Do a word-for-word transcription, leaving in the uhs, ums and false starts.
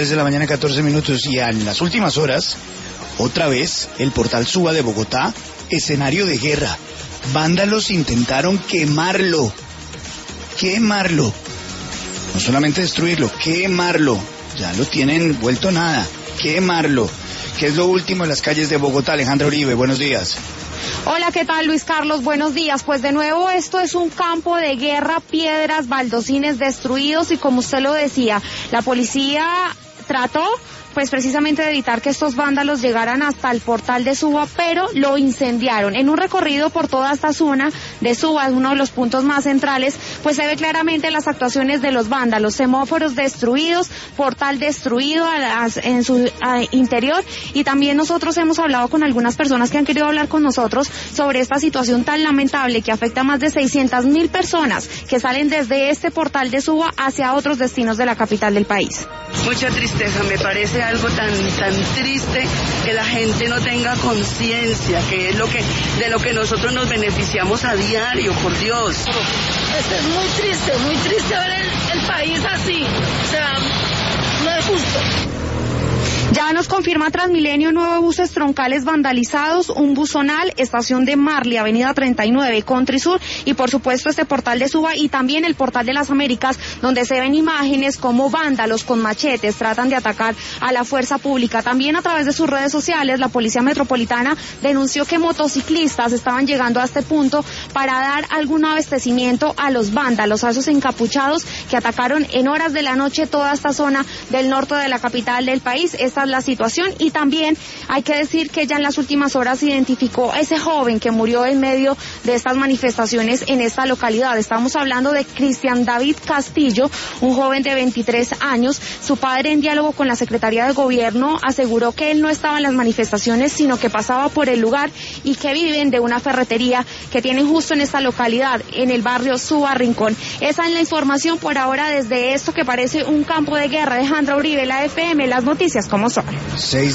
Desde la mañana catorce minutos y en las últimas horas, otra vez, el portal Suba de Bogotá, escenario de guerra. Vándalos intentaron quemarlo, quemarlo. No solamente destruirlo, quemarlo. Ya lo tienen vuelto nada, quemarlo. ¿Qué es lo último en las calles de Bogotá? Alejandra Uribe, buenos días. Hola, ¿qué tal, Luis Carlos? Buenos días. Pues de nuevo esto es un campo de guerra, piedras, baldosines destruidos y como usted lo decía, la policía trató pues precisamente de evitar que estos vándalos llegaran hasta el portal de Suba, pero lo incendiaron. En un recorrido por toda esta zona de Suba, uno de los puntos más centrales, pues se ve claramente las actuaciones de los vándalos, semóforos destruidos, portal destruido a las, en su a, interior, y también nosotros hemos hablado con algunas personas que han querido hablar con nosotros sobre esta situación tan lamentable que afecta a más de seiscientas mil personas que salen desde este portal de Suba hacia otros destinos de la capital del país. Mucha tristeza, me parece algo tan tan triste que la gente no tenga conciencia, que es lo que de lo que nosotros nos beneficiamos a diario, por Dios. Esto es muy triste, muy triste ver el, el país así, o sea, no es justo. Ya nos confirma Transmilenio nueve buses troncales vandalizados, un buzonal, estación de Marley, avenida treinta y nueve, Country Sur, y por supuesto este portal de Suba y también el portal de las Américas, donde se ven imágenes como vándalos con machetes tratan de atacar a la fuerza pública. También a través de sus redes sociales, la Policía Metropolitana denunció que motociclistas estaban llegando a este punto para dar algún abastecimiento a los vándalos, a esos encapuchados que atacaron en horas de la noche toda esta zona del norte de la capital del país. Esta es la situación y también hay que decir que ya en las últimas horas se identificó a ese joven que murió en medio de estas manifestaciones en esta localidad. Estamos hablando de Cristian David Castillo, un joven de veintitrés años. Su padre, en diálogo con la Secretaría de Gobierno, aseguró que él no estaba en las manifestaciones, sino que pasaba por el lugar y que viven de una ferretería que tienen justo en esta localidad, en el barrio Suba Rincón. Esa es la información por ahora desde esto que parece un campo de guerra. Alejandra Uribe, la F M, las noticias como son. Seis